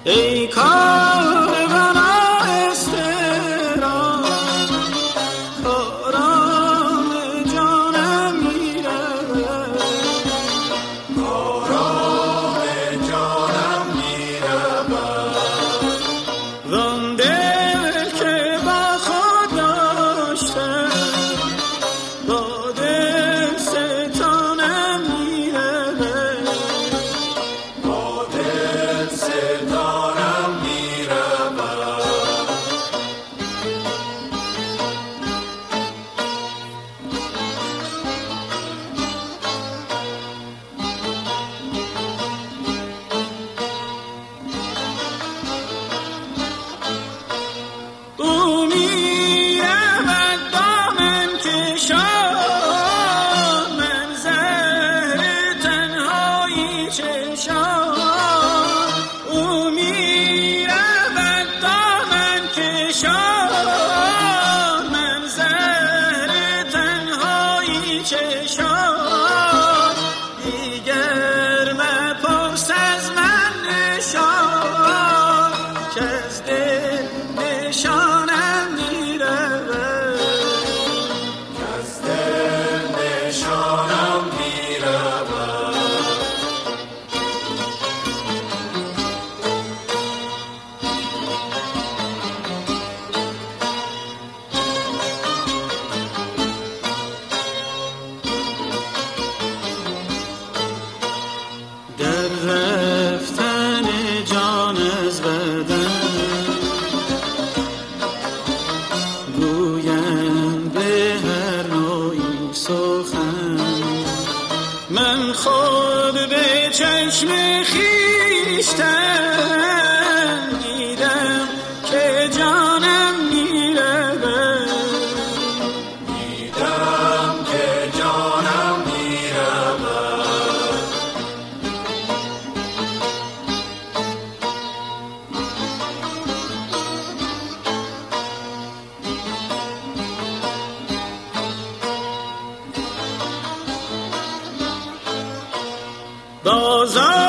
ای کاروان استرا کارام جانم میرود، کارام جانم میرود. وان دل که با خود داشتم با دل ستانم میرود، با دل ستانم میرود. او میرود با من کشان، من زهر تنهایی چشان. او میرود با من کشان، من زهر تنهایی چشان. دیگر مپرس از من نشان، که از دل نشانم میرود، از دل نشانم میرود. در رفتن جان از بدن گویم به هر نوعی سخن. من خود به چشم خویشتن دیدم که جانم میرود، دیدم که جانم میرود. بازار